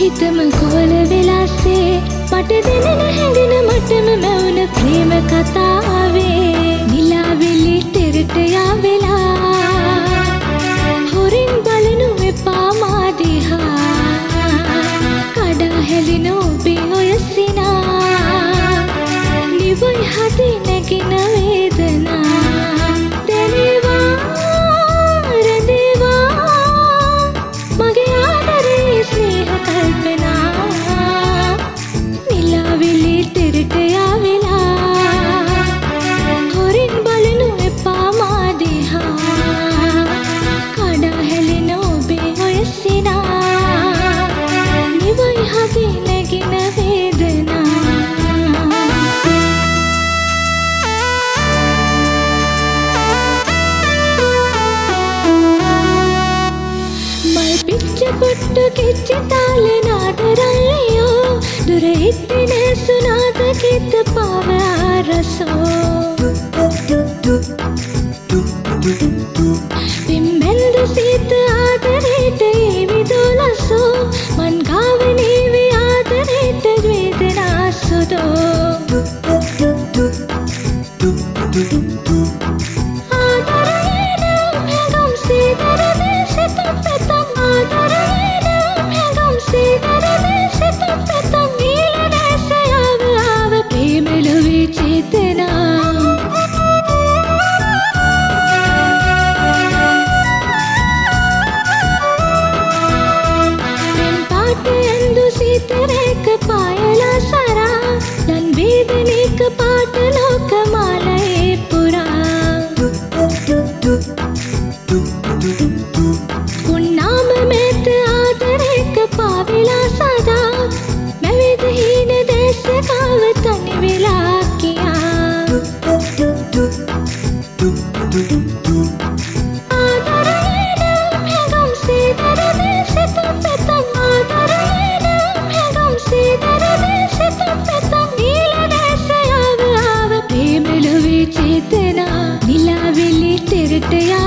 හිතම කොල වෙලාසේ මට දෙනෙන හැඳින මටම මැවුන ප්‍රේම කතාවේ නිලාවෙලි තෙරට යාවෙලා හොරින් බලනු එපා මා දිහා කඩා හැලින ඔබේ ඔය සිනා නිවයි හදි නැගින වේදනා දැනේවා රැඳේවා මගේ ආදරේ ස්නේහ කල්පනා නිලාවෙලි තෙරට යාවෙලා හොරින් බලනු එපා මා දිහා කඩා හැලෙන ඔබේ ඔය සිනා නිවයි හදි නැගින වේදනා මල් පිච්ච පොට්ට කිච්ච තාල නාදරල්ලියෝ දුර ඉත්තින සුනාද කිත පාව ආරසෝ පිම්බැන්ද සීත ආදරේට ඒවිදෝලසෝ මන් ගාවනීවි ආදරේට වේදනා සුදෝ ආදරේනම් හැගම් සීදරදේ සිතම් පැතම් ආදරේනම් හැගම් සීදරදේ සිතම් පැතම් ඊල නැසයාව ආව ප්‍රේමලොවේ චේතනා සීතරේක පායලා සරා දන් වේදනේක පාට ලෝකමාලයේ පුරා උන්නාම මෙත ආදරේක පාවෙලා සදා මැවිද හීන දැසකාව තනි වෙලා කියා ආදරේනම් හැගම් සීදරදේ සිතම් පැතම් ආදරේනම් හැගම් සීදරදේ සිතම් පැතම් ඊල නැසයාව ආව ප්‍රේමලොවේ චේතනා නිලාවෙලි තෙරට යා